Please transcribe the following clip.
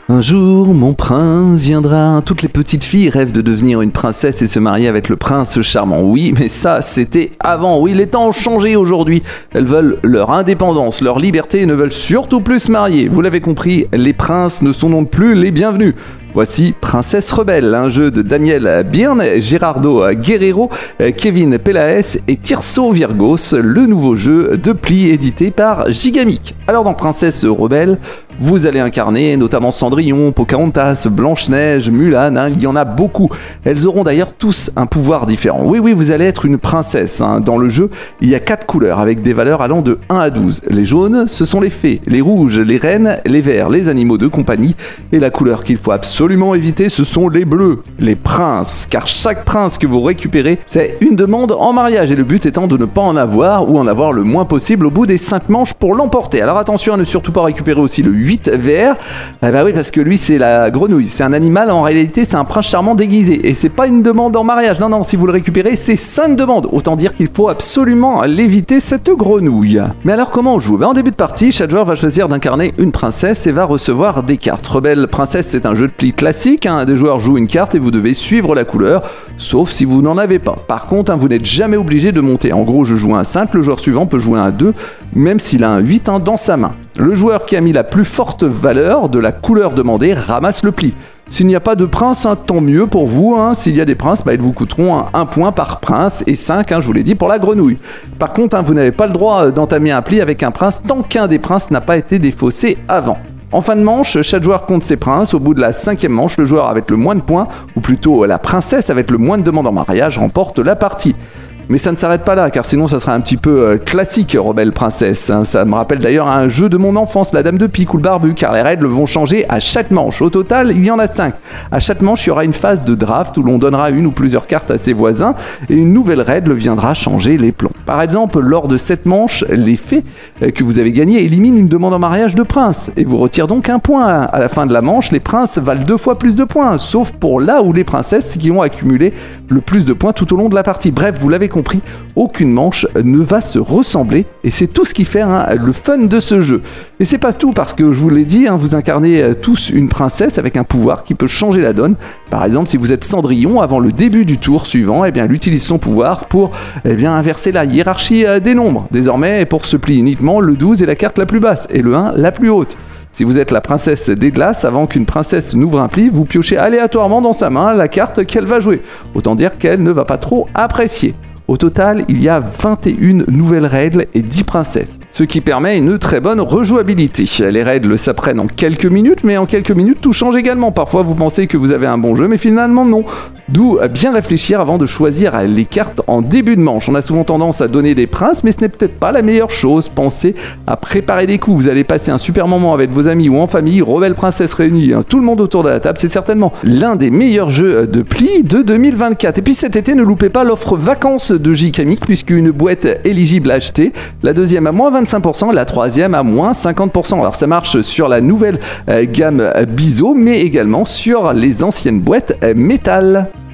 Un jour, mon prince viendra. Toutes les petites filles rêvent de devenir une princesse et se marier avec le prince charmant. Oui, mais ça, c'était avant. Oui, les temps ont changé aujourd'hui. Elles veulent leur indépendance, leur liberté et ne veulent surtout plus se marier. Vous l'avez compris, les princes ne sont donc plus les bienvenus. Voici Princesse Rebelle, un jeu de Daniel Byrne, Gerardo Guerrero, Kevin Pelaes et Tirso Virgos, le nouveau jeu de Pli édité par Gigamic. Alors dans Princesse Rebelle, vous allez incarner notamment Cendrillon, Pocahontas, Blanche-Neige, Mulan, il y en a beaucoup. Elles auront d'ailleurs tous un pouvoir différent. Oui, vous allez être une princesse. Dans le jeu, il y a 4 couleurs avec des valeurs allant de 1 à 12. Les jaunes, ce sont les fées, les rouges, les reines, les verts, les animaux de compagnie. Et la couleur qu'il faut absolument éviter, ce sont les bleus, les princes. Car chaque prince que vous récupérez, c'est une demande en mariage. Et le but étant de ne pas en avoir ou en avoir le moins possible au bout des 5 manches pour l'emporter. Alors attention à ne surtout pas récupérer aussi le 8 vert. Oui, parce que lui, c'est la grenouille. C'est un animal, en réalité, c'est un prince charmant déguisé. Et c'est pas une demande en mariage. Non, si vous le récupérez, c'est 5 demandes. Autant dire qu'il faut absolument l'éviter, cette grenouille. Mais alors, comment on joue ? En début de partie, chaque joueur va choisir d'incarner une princesse et va recevoir des cartes. Rebelle Princesse, c'est un jeu de pli classique. Des joueurs jouent une carte et vous devez suivre la couleur, sauf si vous n'en avez pas. Par contre, vous n'êtes jamais obligé de monter. En gros, je joue un 5, le joueur suivant peut jouer un 2, même s'il a un 8 dans sa main. Le joueur qui a mis la plus forte valeur de la couleur demandée ramasse le pli. S'il n'y a pas de prince, tant mieux pour vous. S'il y a des princes, ils vous coûteront 1 point par prince et 5, je vous l'ai dit, pour la grenouille. Par contre, vous n'avez pas le droit d'entamer un pli avec un prince tant qu'un des princes n'a pas été défaussé avant. En fin de manche, chaque joueur compte ses princes. Au bout de la 5e manche, le joueur avec le moins de points, ou plutôt la princesse avec le moins de demandes en mariage, remporte la partie. Mais ça ne s'arrête pas là, car sinon ça sera un petit peu classique, Rebelle Princesse. Ça me rappelle d'ailleurs un jeu de mon enfance, la Dame de Pique ou le Barbu, car les règles vont changer à chaque manche. Au total, il y en a 5. À chaque manche, il y aura une phase de draft où l'on donnera une ou plusieurs cartes à ses voisins, et une nouvelle règle viendra changer les plans. Par exemple, lors de cette manche, les fées que vous avez gagnées éliminent une demande en mariage de prince, et vous retirent donc 1 point. À la fin de la manche, les princes valent 2 fois plus de points, sauf pour là où les princesses qui ont accumulé le plus de points tout au long de la partie. Bref, vous l'avez compris, aucune manche ne va se ressembler et c'est tout ce qui fait le fun de ce jeu. Et c'est pas tout, parce que je vous l'ai dit, vous incarnez tous une princesse avec un pouvoir qui peut changer la donne. Par exemple, si vous êtes Cendrillon, avant le début du tour suivant, elle utilise son pouvoir pour inverser la hiérarchie des nombres. Désormais, pour ce pli uniquement, le 12 est la carte la plus basse et le 1 la plus haute. Si vous êtes la princesse des glaces, avant qu'une princesse n'ouvre un pli, vous piochez aléatoirement dans sa main la carte qu'elle va jouer. Autant dire qu'elle ne va pas trop apprécier. Au total, il y a 21 nouvelles règles et 10 princesses, ce qui permet une très bonne rejouabilité. Les règles s'apprennent en quelques minutes, mais en quelques minutes, tout change également. Parfois, vous pensez que vous avez un bon jeu, mais finalement non. D'où bien réfléchir avant de choisir les cartes en début de manche. On a souvent tendance à donner des princes, mais ce n'est peut-être pas la meilleure chose. Pensez à préparer des coups. Vous allez passer un super moment avec vos amis ou en famille. Rebelle Princesse réunie, tout le monde autour de la table. C'est certainement l'un des meilleurs jeux de pli de 2024. Et puis cet été, ne loupez pas l'offre vacances de Gigamic, puisqu'une boîte éligible à acheter, la deuxième à moins 25%, la troisième à moins 50%. Alors ça marche sur la nouvelle gamme Biseau, mais également sur les anciennes boîtes métal.